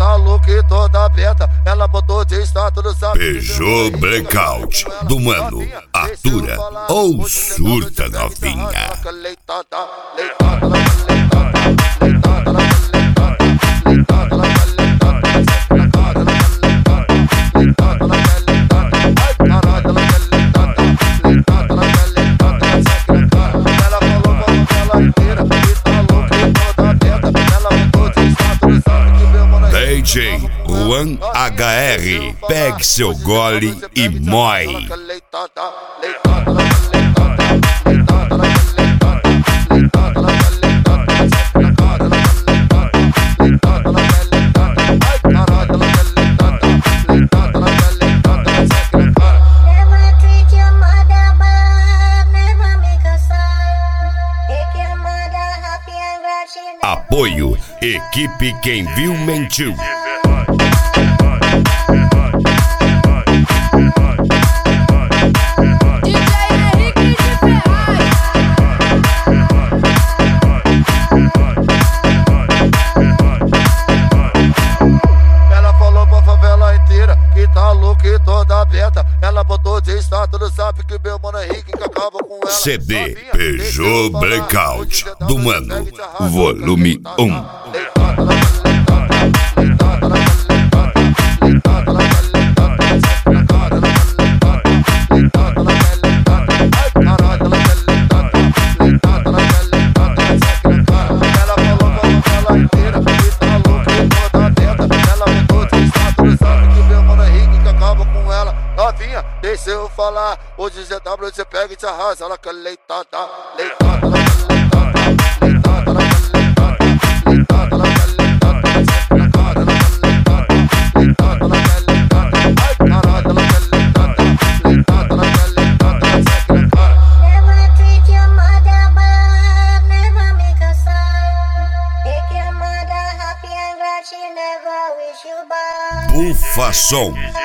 tá louca e toda aberta. Ela botou de status no zap. Beijou blackout do mano. Atura ou surta novinha. DJ Juan HR, pegue seu gole e mói. Apoio, equipe Quem Viu Mentiu. Ela falou pra favela inteira que tá louca e toda aberta. Ela botou de status no zap que meu mano Henrique que acaba com ela. CD Beijou blackout do mano, volume 1. Deixa eu falar, hoje GW você pega e te arrasa. Ela quer leitada, leitada, leitada, leitada, Bufa Som.